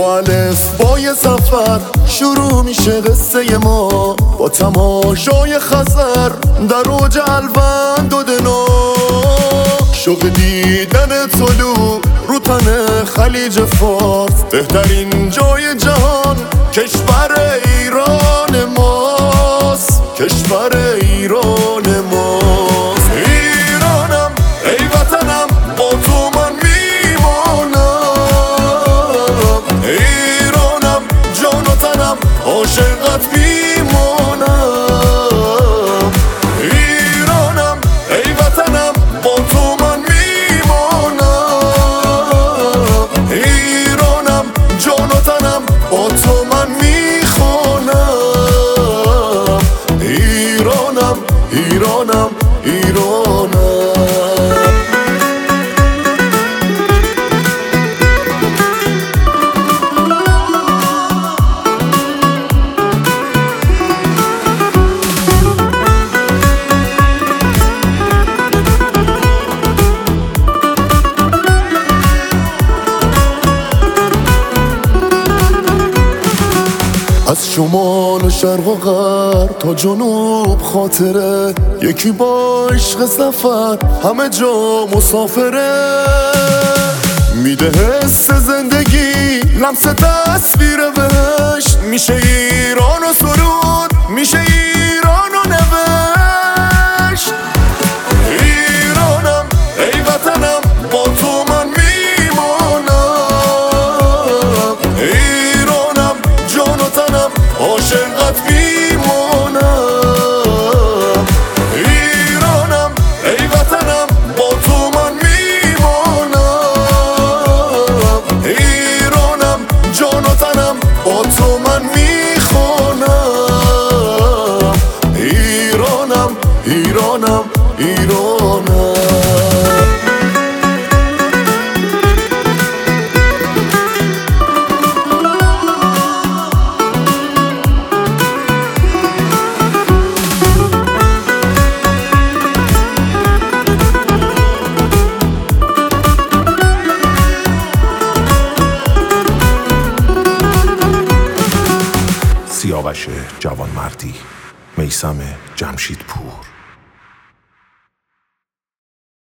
با الف بای سفر شروع میشه قصه ما، با تماشای خزر در اوج الوند و دنا. شوق دیدن طلوع رو تن خلیج فارس، بهترین جای جهان کشور ایران ماست، کشور ایران ماست. ایرانم ای وطنم، با تو من میمانم. ایرانم جان و تنم، عاشقت میمانم. ایرانم ای وطنم، با تو من میمانم. ایرانم جان و تنم، با تو من میخوانم. ایرانم ایرانم ایرانم. از شمال و شرق و غرب تا جنوب خاطره، یکی با عشق سفر همه جا مسافره. میده حس زندگی، لمس تصویر بهشت، میشه ایران و سرود، میشه ایران و نوشت. ایرانم ای وطنم، با تو من میمانم. ایرانم جان و تنم، عاشقت میمانم. ایرانم ای وطنم، با تو من میمانم. ایرانم جان و تنم، با تو من میخوانم. ایرانم ایرانم ایرانم. سیاوش جوانمردی، میثم جمشیدپور.